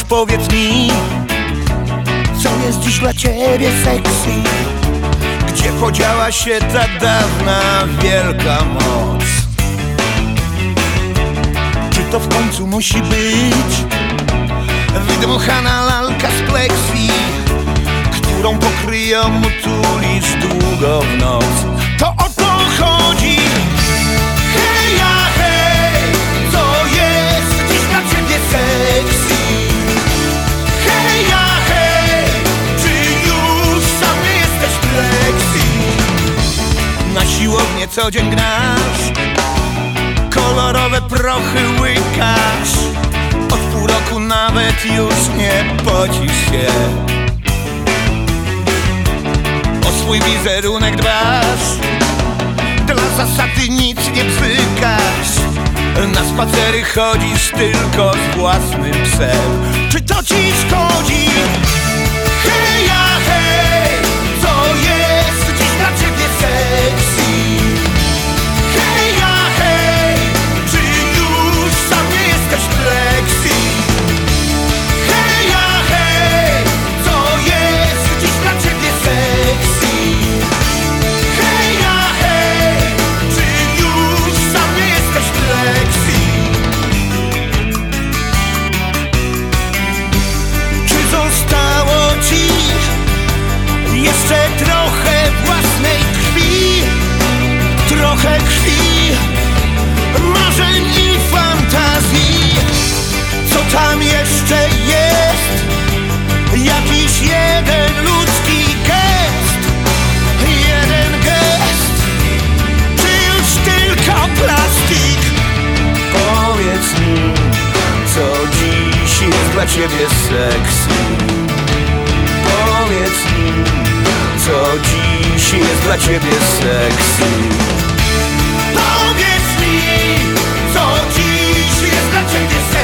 powiedz mi, co jest dziś dla ciebie sexy? Gdzie podziała się ta dawna wielka moc? Czy to w końcu musi być wydmuchana lalka z pleksji, którą pokryją tulisz długo w noc? To o to chodzi. Hej, ja, hej, co jest dziś dla ciebie sexy? Hej, ja, hej, czy już sam nie jesteś pleksji? Na siłownię co dzień grasz, kolorowe prochy łykasz, od pół roku nawet już nie pocisz się. O swój wizerunek dbasz, dla zasady nic nie bzykasz, na spacery chodzisz tylko z własnym psem. Czy to ci szkodzi? Hej, ja, hej, co jest dziś dla ciebie sexy? Hej, ja, hej, czy już sam nie jesteś pleksji? Hej, ja, hej, co jest dziś dla ciebie sexy? Hej, ja, hej, czy już sam nie jesteś pleksji? Czy zostało ci jeszcze trochę własnej krwi? Trochę krwi, marzeń i fantazji. Co tam jeszcze jest? Jakiś jeden ludzki gest, jeden gest, czy już tylko plastik? Powiedz mi, co dziś jest dla ciebie sexy? Powiedz mi, co dziś jest dla ciebie sexy? Powiedz mi, co dziś jest dla ciebie sexy?